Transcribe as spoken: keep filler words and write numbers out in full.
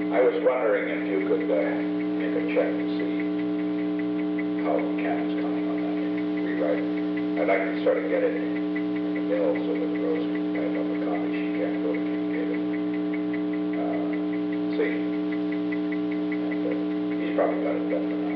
I was wondering if you could uh, make a check to see how Cannon's coming on that rewrite. I'd like to sort of get it in the mill so that Rose can type up a copy. She can't go to Kincaid. Uh, see? And uh, he's probably got it done for now.